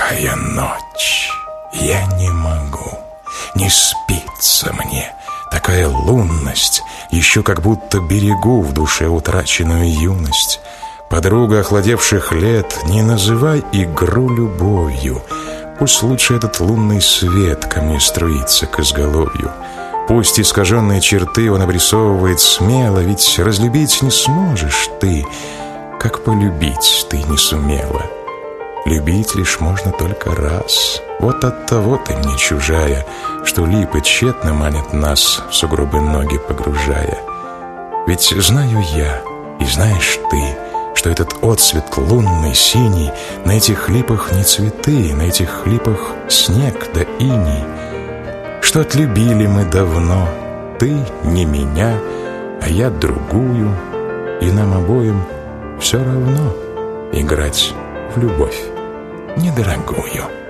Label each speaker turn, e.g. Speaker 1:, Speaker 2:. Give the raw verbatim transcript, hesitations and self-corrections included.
Speaker 1: Какая ночь! Я не могу, не спится мне. Такая лунность, еще как будто берегу в душе утраченную юность. Подруга охладевших лет, не называй игру любовью. Пусть лучше этот лунный свет ко мне струится к изголовью. Пусть искаженные черты он обрисовывает смело, ведь разлюбить не сможешь ты, как полюбить ты не сумела. Любить лишь можно только раз. Вот оттого ты мне чужая, что липы тщетно манят нас, в сугробы ноги погружая. Ведь знаю я, и знаешь ты, что этот отцвет лунный, синий, на этих липах не цветы, на этих липах снег да иней. Что отлюбили мы давно, ты не меня, а я другую, и нам обоим все равно играть в любовь недорогую.